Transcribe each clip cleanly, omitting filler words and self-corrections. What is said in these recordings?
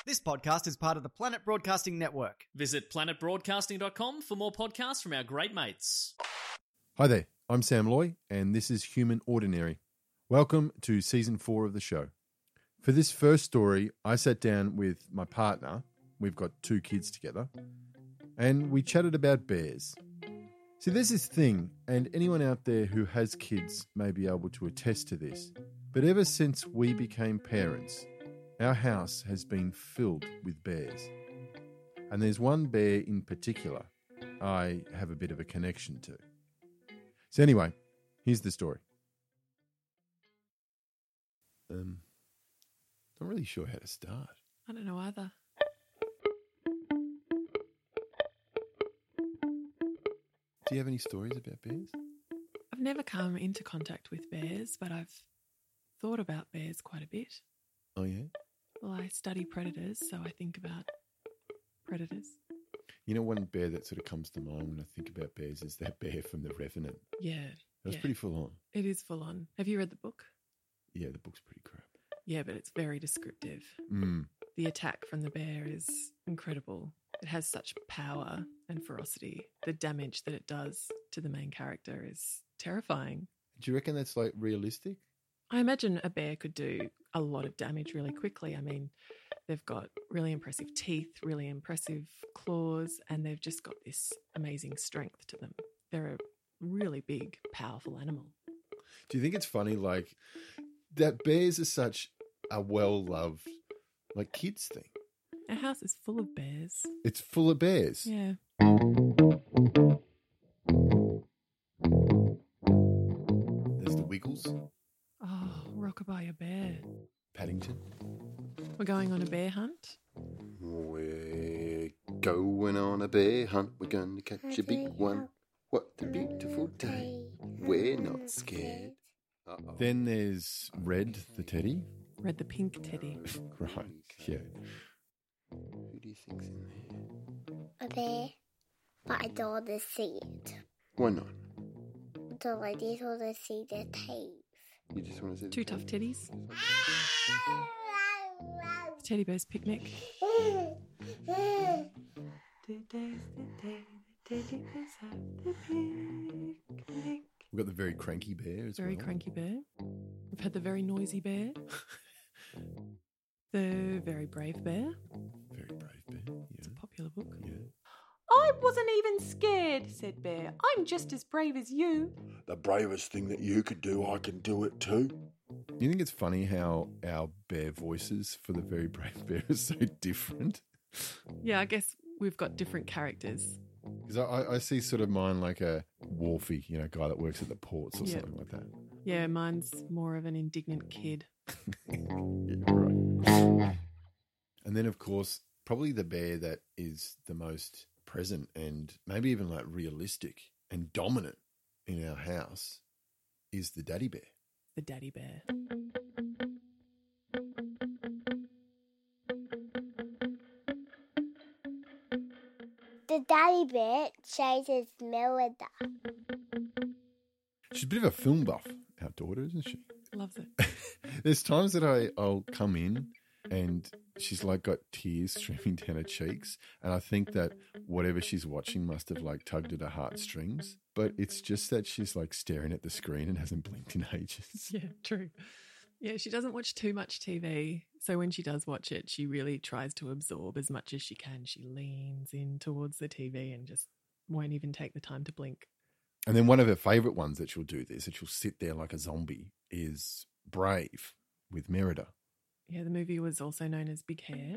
This podcast is part of the Planet Broadcasting Network. Visit planetbroadcasting.com for more podcasts from our great mates. Hi there, I'm Sam Loy, and this is Human Ordinary. Welcome to Season 4 of the show. For this first story, I sat down with my partner, we've got 2 kids together, and we chatted about bears. See, there's this thing, and anyone out there who has kids may be able to attest to this, but ever since we became parents, our house has been filled with bears. And there's one bear in particular I have a bit of a connection to. So anyway, here's the story. Not really sure how to start. I don't know either. Do you have any stories about bears? I've never come into contact with bears, but I've thought about bears quite a bit. Oh, yeah? Well, I study predators, so I think about predators. You know, one bear that sort of comes to mind when I think about bears is that bear from The Revenant. Yeah. That's pretty full on. It is full on. Have you read the book? Yeah, the book's pretty crap. Yeah, but it's very descriptive. Mm. The attack from the bear is incredible. It has such power and ferocity. The damage that it does to the main character is terrifying. Do you reckon that's like realistic? I imagine a bear could do a lot of damage really quickly. I mean, they've got really impressive teeth, really impressive claws, and they've just got this amazing strength to them. They're a really big, powerful animal. Do you think it's funny, like, that bears are such a well-loved, like, kids thing? Our house is full of bears. It's full of bears. Yeah. There's the Wiggles. Oh, Rockabye a bear. Paddington. We're going on a bear hunt. We're going on a bear hunt. We're going to catch a big one. What a beautiful day. We're not scared. Uh-oh. Then there's Red, the teddy. Red the pink teddy. Right, yeah. Who do you think's in there? A bear, but I don't want to see it. Why not? So I just want to see the teeth. You just want to see the Two tough teddies. The teddy bear's picnic. Today's the day the teddy bears have the picnic. We've got the very cranky bear as Very well. cranky bear. We've had the very noisy bear. The very brave bear. Very brave bear, It's yeah. a popular book. Yeah. I wasn't even scared, said Bear. I'm just as brave as you. The bravest thing that you could do, I can do it too. You think it's funny how our bear voices for the very brave bear are so different? Yeah, I guess we've got different characters. Because I see sort of mine like a wharfie, you know, guy that works at the ports or Yeah. something like that. Yeah, mine's more of an indignant kid. Yeah, right. And then, of course, probably the bear that is the most present and maybe even like realistic and dominant in our house is the daddy bear. The daddy bear. The daddy bear chases Merida. She's a bit of a film buff, our daughter, isn't she? Loves it. There's times that I'll come in and she's like got tears streaming down her cheeks. And I think that whatever she's watching must have like tugged at her heartstrings. But it's just that she's like staring at the screen and hasn't blinked in ages. Yeah, true. Yeah, she doesn't watch too much TV. So when she does watch it, she really tries to absorb as much as she can. She leans in towards the TV and just won't even take the time to blink. And then one of her favourite ones that she'll do this, that she'll sit there like a zombie, is Brave with Merida. Yeah, the movie was also known as Big Hair.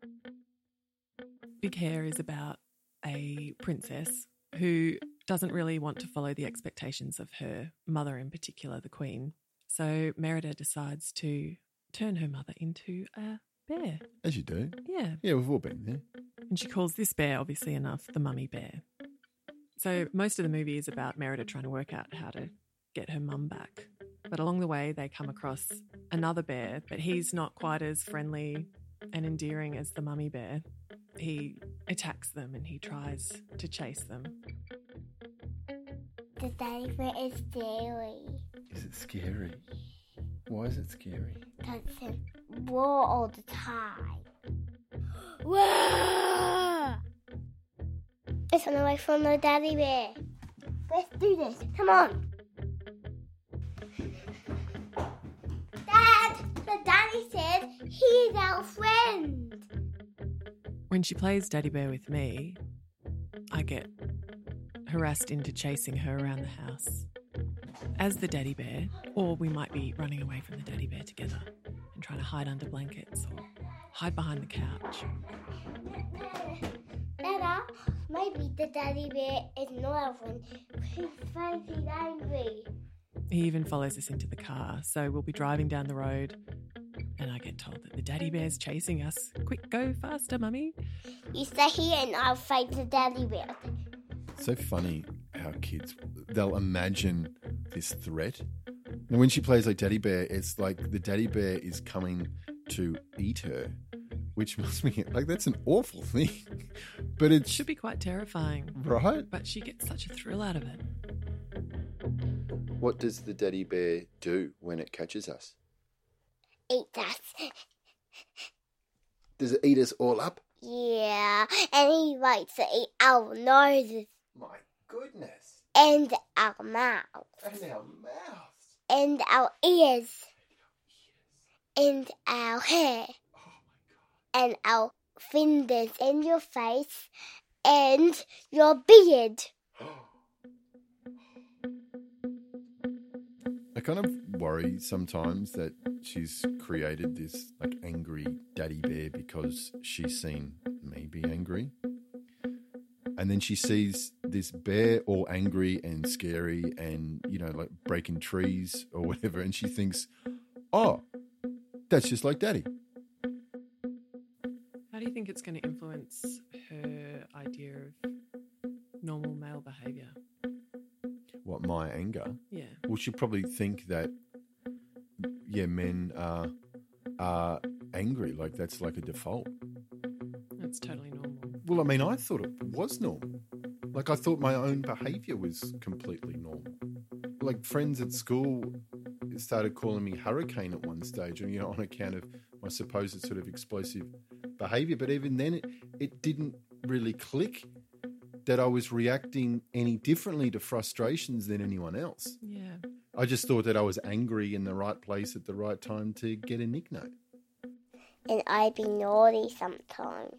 Big Hair is about a princess who doesn't really want to follow the expectations of her mother, in particular, the queen. So Merida decides to turn her mother into a bear. As you do. Yeah. Yeah, we've all been there. And she calls this bear, obviously enough, the mummy bear. So most of the movie is about Merida trying to work out how to get her mum back. But along the way, they come across another bear, but he's not quite as friendly and endearing as the mummy bear. He attacks them and he tries to chase them. The daddy bear is scary. Is it scary? Why is it scary? Because it roar all the time. Whoa! Let's run away from the daddy bear. Let's do this. Come on. Dad, the daddy said he's our friend. When she plays Daddy Bear with me, I get harassed into chasing her around the house as the Daddy Bear, or we might be running away from the Daddy Bear together and trying to hide under blankets or hide behind the couch. Dada, maybe the daddy bear is not our friend. He's afraid he's angry. He even follows us into the car, so we'll be driving down the road and I get told that the Daddy Bear's chasing us. Quick, go faster, Mummy. You stay here and I'll fight the daddy bear. So funny how kids, they'll imagine this threat. And when she plays like Daddy Bear, it's like the Daddy Bear is coming to eat her, which must be, like, that's an awful thing. But it Should be quite terrifying. right? But she gets such a thrill out of it. What does the daddy bear do when it catches us? Eat us. Does it eat us all up? Yeah, and he likes to eat our noses My goodness. and our mouth And our mouths. and our ears and our hair and our fingers and your face and your beard. I kind of worry sometimes that she's created this like angry daddy bear because she's seen me be angry. And then she sees this bear all angry and scary and, you know, like breaking trees or whatever. And she thinks, oh, that's just like daddy. How do you think it's going to influence her idea of normal male behaviour? What, my anger? Yeah. Well, she'll probably think that, yeah, men are angry. Like that's like a default. That's totally normal. Well, I mean, I thought it was normal. Like, I thought my own behaviour was completely normal. Like, friends at school started calling me Hurricane at one stage, you know, on account of my supposed sort of explosive behaviour. But even then, it didn't really click that I was reacting any differently to frustrations than anyone else. Yeah. I just thought that I was angry in the right place at the right time to get a nickname. And I'd be naughty sometimes.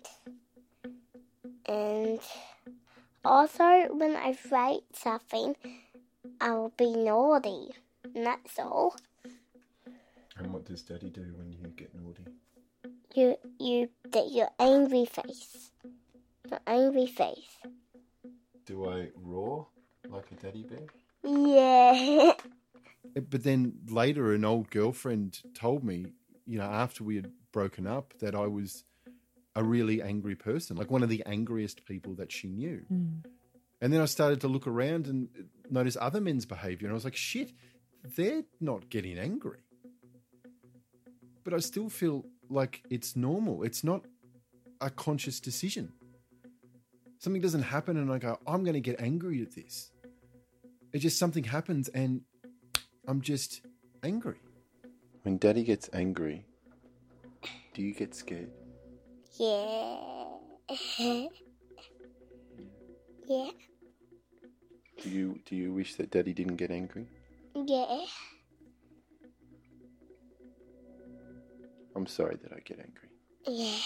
And also, when I write something, I'll be naughty. And that's all. And what does Daddy do when you get naughty? You get your angry face. Your angry face. Do I roar like a daddy bear? Yeah. But then later, an old girlfriend told me, you know, after we had broken up, that I was a really angry person, like one of the angriest people that she knew. Mm. And then I started to look around and notice other men's behaviour, and I was like, shit, they're not getting angry. But I still feel like it's normal. It's not a conscious decision. Something doesn't happen and I go, I'm going to get angry at this. It's just something happens and I'm just angry. When Daddy gets angry, do you get scared? Yeah. Yeah. Do you wish that Daddy didn't get angry? Yeah. I'm sorry that I get angry. Yeah.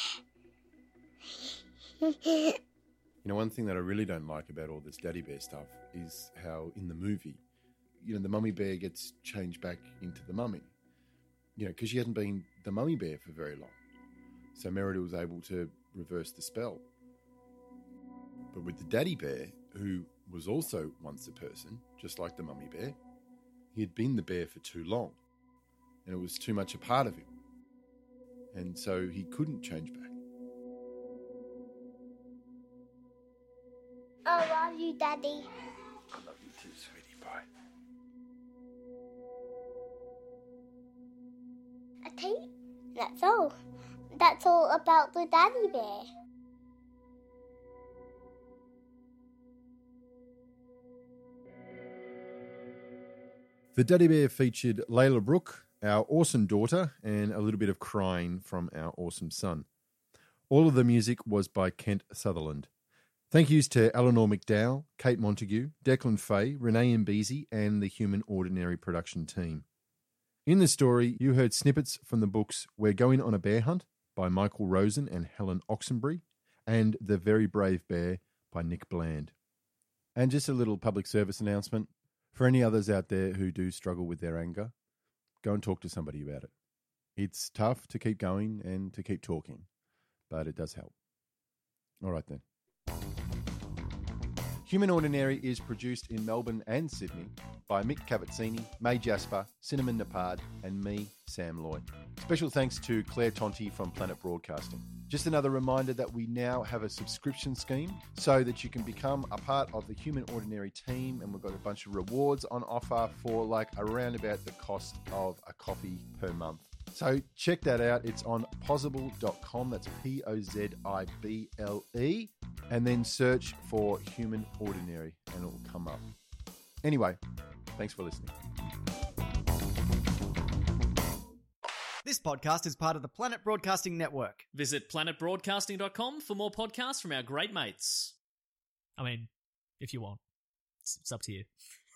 You know, one thing that I really don't like about all this daddy bear stuff is how in the movie, you know, the mummy bear gets changed back into the mummy. You know, because she hadn't been the mummy bear for very long. So Merida was able to reverse the spell. But with the daddy bear, who was also once a person, just like the mummy bear, he had been the bear for too long. And it was too much a part of him. And so he couldn't change back. I love you, Daddy. I love you too, sweetie pie. Okay, that's all. That's all about the daddy bear. The Daddy Bear featured Layla Brooke, our awesome daughter, and a little bit of crying from our awesome son. All of the music was by Kent Sutherland. Thank yous to Eleanor McDowell, Kate Montague, Declan Fay, Renee Mbezi, and the Human Ordinary production team. In the story, you heard snippets from the books We're Going on a Bear Hunt by Michael Rosen and Helen Oxenbury, and The Very Brave Bear by Nick Bland. And just a little public service announcement. For any others out there who do struggle with their anger, go and talk to somebody about it. It's tough to keep going and to keep talking, but it does help. All right then. Human Ordinary is produced in Melbourne and Sydney by Mick Cavazzini, May Jasper, Cinnamon Napard, and me, Sam Loy. Special thanks to Claire Tonti from Planet Broadcasting. Just another reminder that we now have a subscription scheme so that you can become a part of the Human Ordinary team, and we've got a bunch of rewards on offer for like around about the cost of a coffee per month. So check that out. It's on pozible.com. That's Pozibble. And then search for Human Ordinary and it will come up. Anyway, thanks for listening. This podcast is part of the Planet Broadcasting Network. Visit planetbroadcasting.com for more podcasts from our great mates. I mean, if you want. It's up to you.